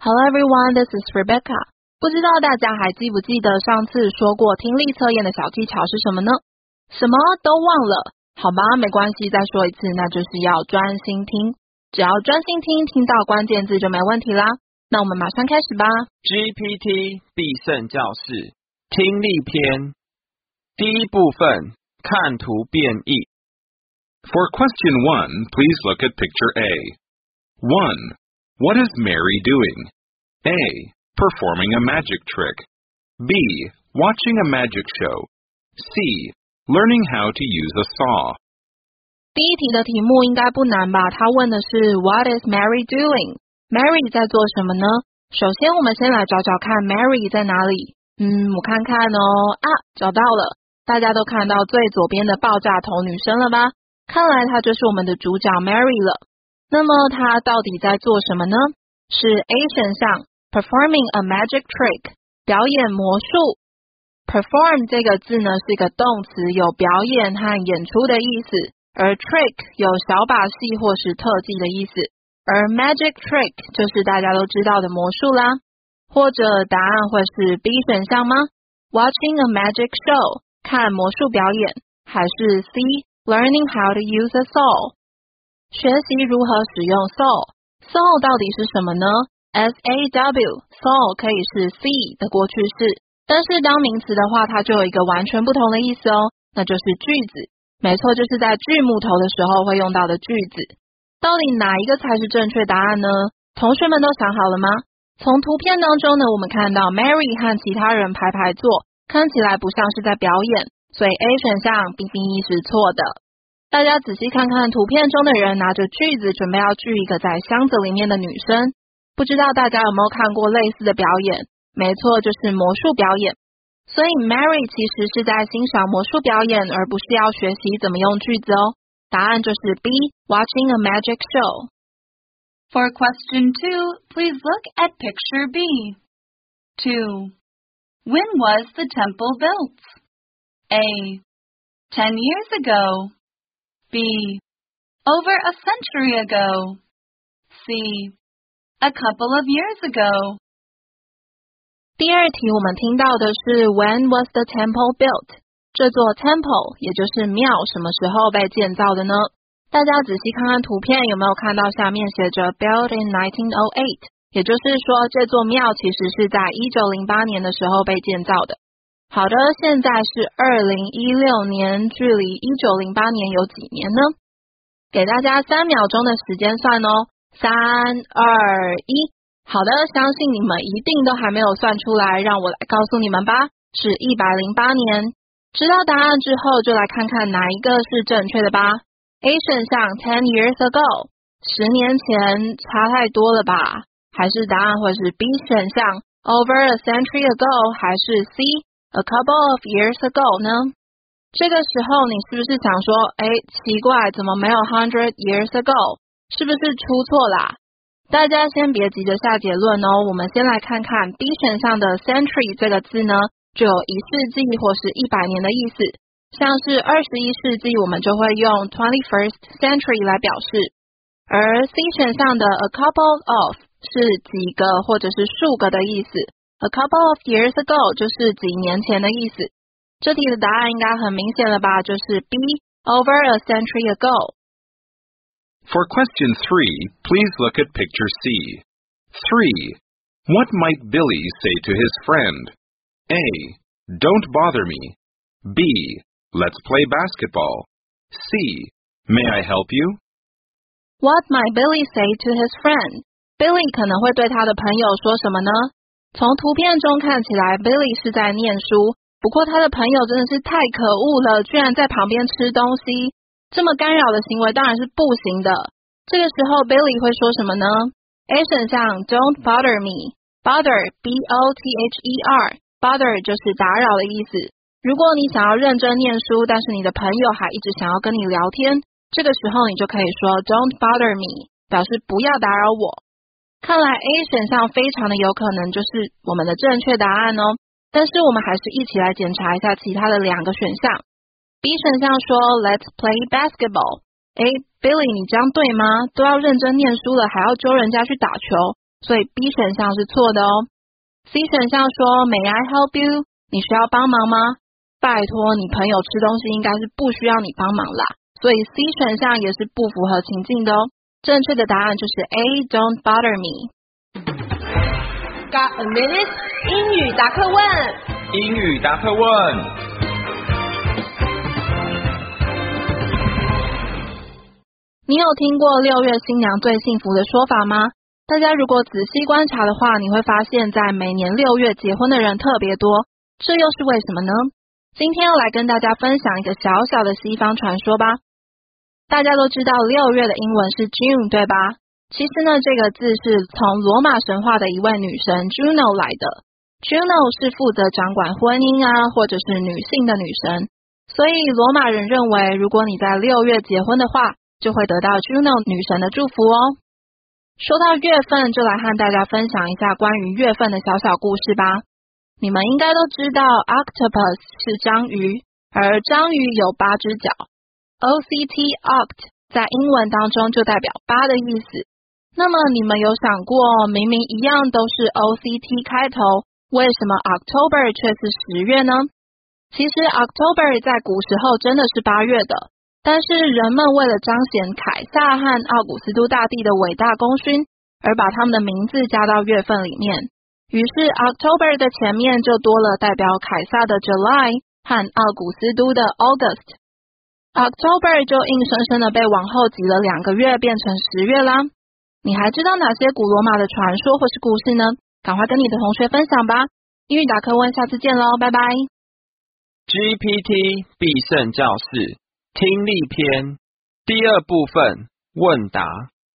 Hello everyone, this is Rebecca. 不知道大家还记不记得上次说过听力测验的小技巧是什么呢？什么都忘了？好吧，没关系，再说一次，那就是要专心听。只要专心听，听到关键字就没问题啦。那我们马上开始吧。 GPT 必胜教室听力篇第一部分看图变译。 For question 1, please look at picture A. 1. What is Mary doing? A. Performing a magic trick. B. Watching a magic show. C. Learning how to use a saw. 第一题的题目应该不难吧？他问的是 What is Mary doing? Mary 在做什么呢？首先我们先来找找看 Mary 在哪里。我看看哦，找到了。大家都看到最左边的爆炸头女生了吧？看来她就是我们的主角 Mary 了。那么她到底在做什么呢？是 A 选项 Performing a magic trick 表演魔术。Perform 这个字呢是一个动词，有表演和演出的意思，而 trick 有小把戏或是特技的意思，而 magic trick 就是大家都知道的魔术啦。或者答案会是 B 选项吗？ Watching a magic show 看魔术表演，还是 C Learning how to use a saw 学习如何使用 saw 到底是什么呢？ SAW saw 可以是 C 的过去式，但是当名词的话它就有一个完全不同的意思哦，那就是句子。没错，就是在句目头的时候会用到的句子。到底哪一个才是正确答案呢？同学们都想好了吗？从图片当中呢，我们看到 Mary 和其他人排排坐，看起来不像是在表演，所以 A 选项并是错的。大家仔细看看图片中的人拿着锯子准备要锯一个在箱子里面的女生，不知道大家有没有看过类似的表演？没错，就是魔术表演。所以 Mary 其实是在欣赏魔术表演，而不是要学习怎么用句子哦。答案就是 B Watching a magic show. For question 2, please look at picture B. 2. When was the temple built? A. 10 years ago. B. Over a century ago. C. A couple of years ago. 第二题我们听到的是 When was the temple built? 这座 temple 也就是庙什么时候被建造的呢？大家仔细看看图片，有没有看到下面写着 Built in 1908? 也就是说这座庙其实是在1908年的时候被建造的。好的，现在是2016年，距离1908年有几年呢？给大家3秒钟的时间算哦。3、2、1。好的，相信你们一定都还没有算出来，让我来告诉你们吧，是108年。知道答案之后，就来看看哪一个是正确的吧。A 选项 10 years ago 10年前，差太多了吧？还是答案会是 B 选项 Over a century ago 还是 C A couple of years ago 呢？这个时候你是不是想说，奇怪，怎么没有100 years ago？ 是不是出错啦？大家先别急着下结论哦，我们先来看看 B 选项的 century 这个字呢，就有1世纪或是100年的意思。像是21世纪，我们就会用 21st century 来表示。而 C 选项的 a couple of 是几个或者是数个的意思。A couple of years ago 就是几年前的意思。这题的答案应该很明显了吧，就是 B Over a century ago. For question 3, please look at picture C. 3. What might Billy say to his friend? A. Don't bother me. B. Let's play basketball. C. May I help you? What might Billy say to his friend? Billy 可能会对他的朋友说什么呢？从图片中看起来 Billy 是在念书，不过他的朋友真的是太可恶了，居然在旁边吃东西。这么干扰的行为当然是不行的。这个时候 Billy 会说什么呢？ A 选项 Don't bother me. Bother B-O-T-H-E-R Bother 就是打扰的意思。如果你想要认真念书，但是你的朋友还一直想要跟你聊天，这个时候你就可以说 Don't bother me 表示不要打扰我。看来 A 选项非常的有可能就是我们的正确答案哦，但是我们还是一起来检查一下其他的2个选项。B 选项说 Let's play basketball. Billy 你这样对吗？都要认真念书了，还要揪人家去打球， 所以 B 选项是错的哦。C 选项说 May I help you？ 你需要帮忙吗？拜托，你朋友吃东西应该是不需要你帮忙啦，所以 C 选项也是不符合情境的哦。正确的答案就是 A Don't bother me。 Got a minute？ 英语答课问。 英语答课问。 你有听过6月新娘最幸福的说法吗？大家如果仔细观察的话，你会发现在每年6月结婚的人特别多，这又是为什么呢？今天要来跟大家分享一个小小的西方传说吧。大家都知道6月的英文是 June 对吧？其实呢，这个字是从罗马神话的一位女神 Juno 来的。Juno 是负责掌管婚姻或者是女性的女神，所以罗马人认为如果你在6月结婚的话，就会得到 Juno 女神的祝福哦。说到月份，就来和大家分享一下关于月份的小小故事吧。你们应该都知道 octopus 是章鱼，而章鱼有8只脚。OCT oct 在英文当中就代表8的意思。那么你们有想过，明明一样都是 OCT 开头，为什么 October 却是10月呢？其实 October 在古时候真的是8月的，但是人们为了彰显凯撒和奥古斯都大帝的伟大功勋，而把他们的名字加到月份里面。于是 October 的前面就多了代表凯撒的 July 和奥古斯都的 August。October 就硬生生的被往后挤了2个月，变成10月啦。你还知道哪些古罗马的传说或是故事呢？赶快跟你的同学分享吧。英语答课问，下次见咯，拜拜。 GPT 必胜教室听力篇第2部分问答。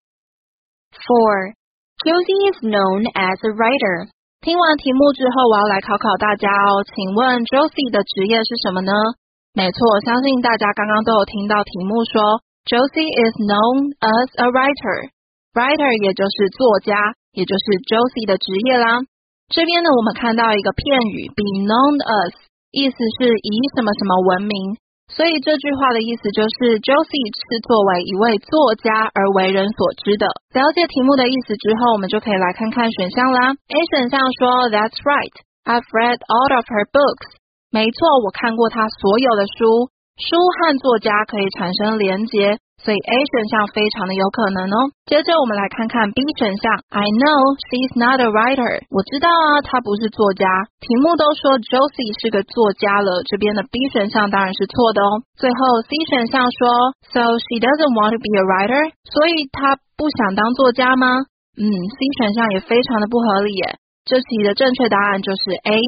4. Josie is known as a writer. 听完题目之后，我要来考考大家哦。请问 Josie 的职业是什么呢？没错，相信大家刚刚都有听到题目说 Josie is known as a writer。Writer 也就是作家，也就是 Josie 的职业啦。这边呢，我们看到一个片语 be known as， 意思是以什么什么闻名。所以这句话的意思就是 Josie 是作为一位作家而为人所知的。了解题目的意思之后，我们就可以来看看选项啦。A 选项说 That's right, I've read all of her books。 没错，我看过她所有的书。书和作家可以产生连结，所以 A 选项非常的有可能哦。接着我们来看看 B 选项 I know she's not a writer。 我知道她不是作家。题目都说 Josie 是个作家了，这边的 B 选项当然是错的哦。最后 C 选项说 So she doesn't want to be a writer， 所以她不想当作家吗？C 选项也非常的不合理耶。这题的正确答案就是 A。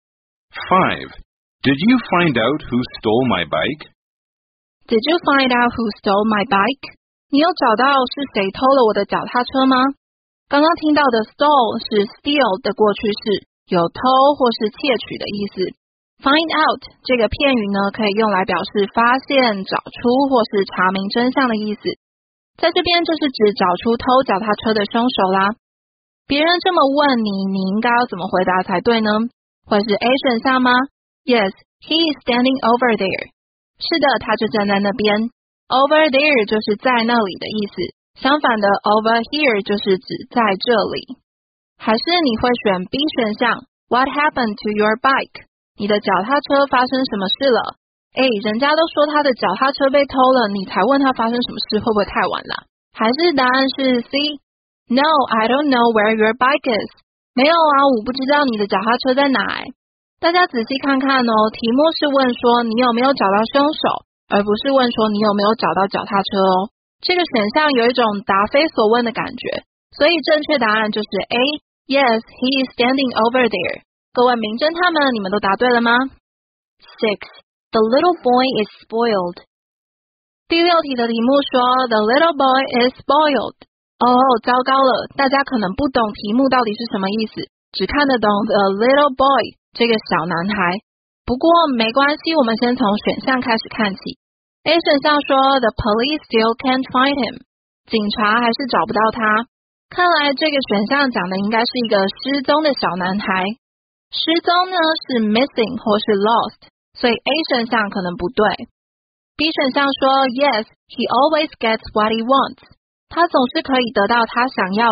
5. Did you find out who stole my bike? Did you find out who stole my bike? 你有找到是谁偷了我的脚踏车吗？刚刚听到的 stole 是 steal 的过去式，有偷或是窃取的意思。Find out 这个片语呢，可以用来表示发现、找出或是查明真相的意思。在这边就是指找出偷脚踏车的凶手啦。别人这么问你，你应该要怎么回答才对呢？会是 A 选项吗？ Yes, he is standing over there。 是的，他就站在那边。 Over there 就是在那里的意思，相反的 over here 就是指在这里。还是你会选 B 选项 What happened to your bike？ 你的脚踏车发生什么事了？人家都说他的脚踏车被偷了，你才问他发生什么事，会不会太晚了？还是答案是 C No, I don't know where your bike is。 没有我不知道你的脚踏车在哪。大家仔细看看哦，题目是问说你有没有找到凶手，而不是问说你有没有找到脚踏车哦。这个选项有一种答非所问的感觉，所以正确答案就是 A Yes, he is standing over there。 各位名侦探们，你们都答对了吗？ 6. The little boy is spoiled. 第6题的题目说 The little boy is spoiled。 糟糕了，大家可能不懂题目到底是什么意思，只看得懂 The little boy这个小男孩。不过没关系，我们先从选项开始看起。 A 选项说 The police still can't find him。 警察还是找不到他。看来这个选项讲的应该是一个失踪的小男孩。失踪呢是 missing 或是 lost， 所以 A 选项可能不对。 B 选项说 Yes, he always gets what he wants。 他总是可以得到他想要的，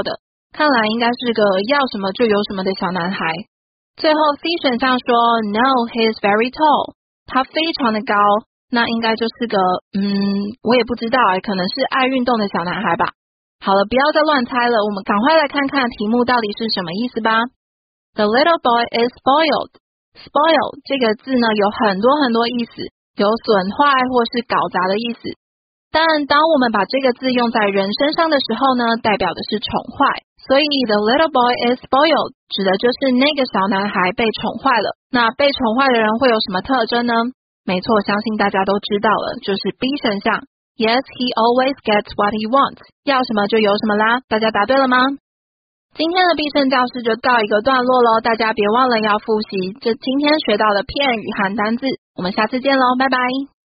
看来应该是个要什么就有什么的小男孩。最后 C 选项说 No, he is very tall. 他非常的高，那应该就是个我也不知道可能是爱运动的小男孩吧。好了，不要再乱猜了，我们赶快来看看题目到底是什么意思吧。The little boy is spoiled. Spoil 这个字呢有很多很多意思，有损坏或是搞砸的意思。但当我们把这个字用在人身上的时候呢，代表的是宠坏。所以 the little boy is spoiled 指的就是那个小男孩被宠坏了。那被宠坏的人会有什么特征呢？没错，相信大家都知道了，就是 B 选项。Yes, he always gets what he wants. 要什么就有什么啦，大家答对了吗？今天的必胜教室就告一个段落咯，大家别忘了要复习这今天学到的片语和单字。我们下次见咯，拜拜。